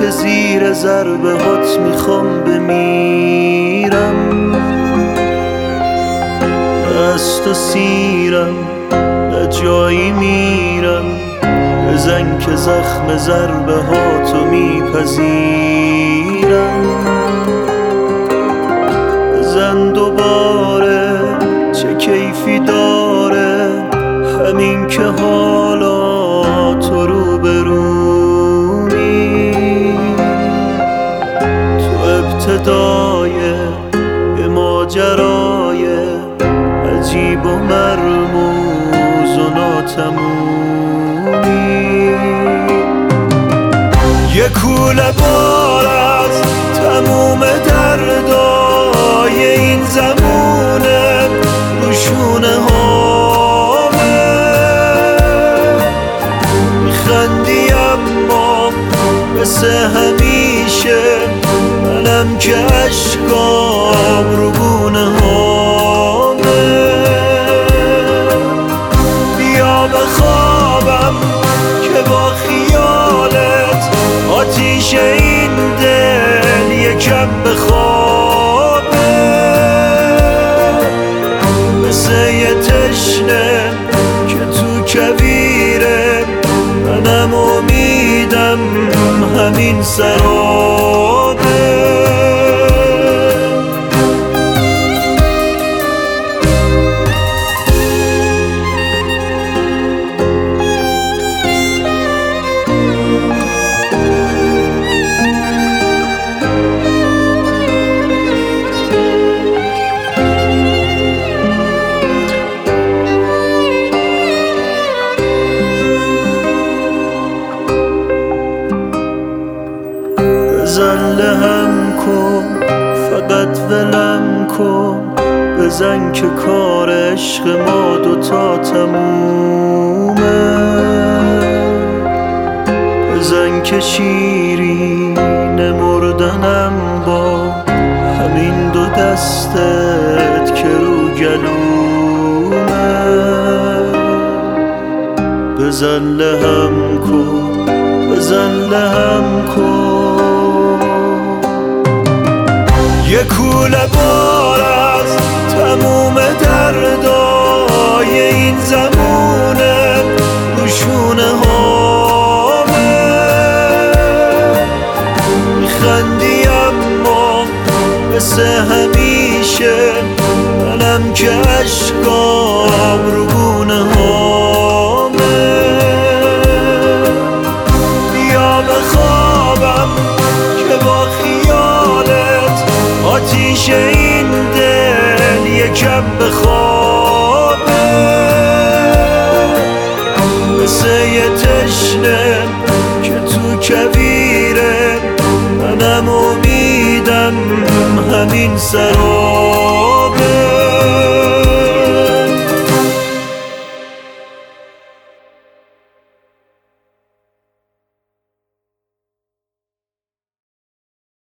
که زیر ضربه هات میخوام بمیرم، از تو سیرم به جایی میرم، بزن که زخم ضربه هاتو میپذیرم. بزن دوباره چه کیفی داره همین که حالا تو رو برونی، تو ابتدای یه ماجرای عجیب و مرموز و ناتمومی. یه کوله بار از تموم دردای این زمونه روشونه هامه، میخندی اما مثل همیشه منم که اشکام رو گونه هامه. بیا بخوابم که با خیالت آتیش این دل یکم بخوابه، مثل یه تشنه که تو کویره منم امیدم همین سرابه. بزن لهم کن فقط ولم کن، بزن که کار عشق ما دوتا تمومه، بزن که شیرین مردنم با همین دو دستت که رو گلومه. بزن لهم کن بزن لهم کن. یه کوله بار از تموم دردای این زمونه روشونه هامه، میخندی اما مثل همیشه منم که اشکام رو گونه هامه. بیا بخوابم که با خیالت آتیش این دل یکم بخوابه، مثل یه تشنه که تو کویره منم امیدم همین سرابه.